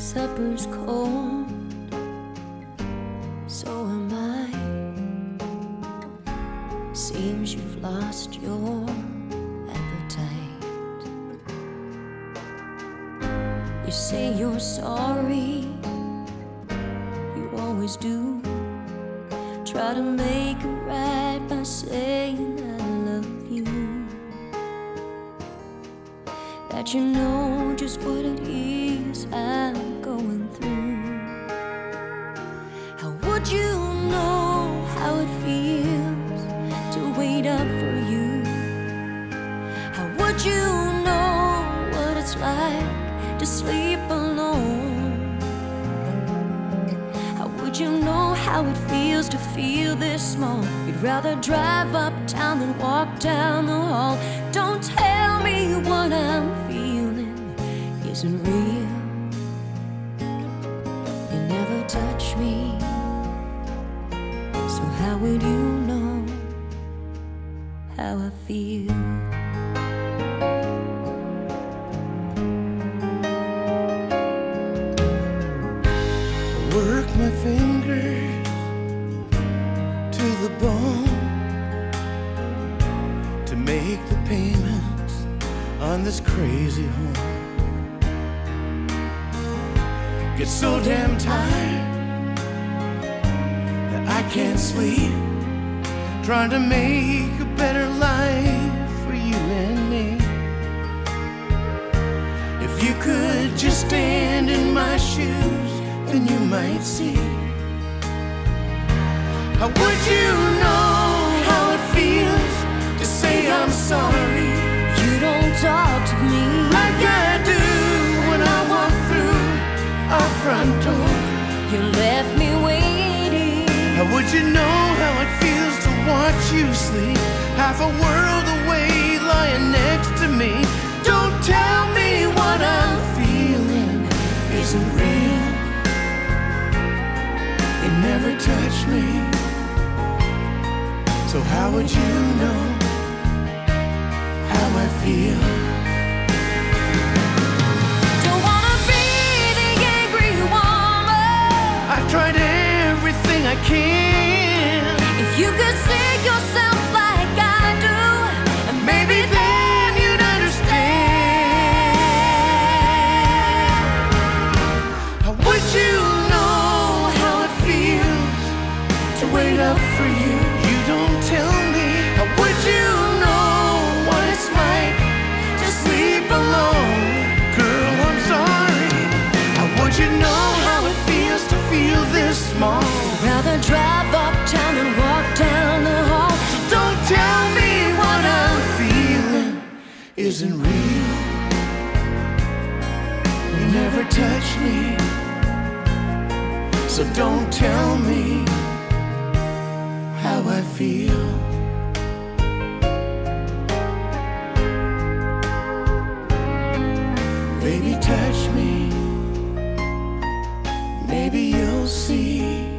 Supper's cold, so am I. Seems you've lost your appetite. You say you're sorry, you always do. Try to make it right by saying I love you. That you know just what it is I'm going through. How would you know how it feels to wait up for you? How would you know what it's like to sleep alone? How would you know how it feels to feel this small? You'd rather drive uptown than walk down the hall. Don't tell me what I'm feeling isn't real. You never touch me, so how would you know how I feel? Work my fingers to the bone to make the payments on this crazy home. Get so damn tired that I can't sleep, trying to make a better life for you and me. If you could just stand in my shoes, then you might see. How would you know how it feels to say I'm sorry? You don't talk to me Like I do when I walk through our front door. You left me waiting. How would you know how it feels to watch you sleep, half a world away, lying next to me? Don't tell me what I'm feeling isn't real. You never touch me, so how would you know how I feel? Don't wanna be the angry woman. I've tried everything I can. If you could see yourself like I do, and Maybe then you'd understand. How would you know how it feels to wait up for you? You don't tell me. How would you know what it's like to sleep alone? Girl, I'm sorry. How would you know how it feels to feel this small? rather drive uptown and walk down the hall. Don't tell me what I'm feeling isn't real. You never touch me, so don't tell me how I feel. Baby, touch me, maybe you'll see.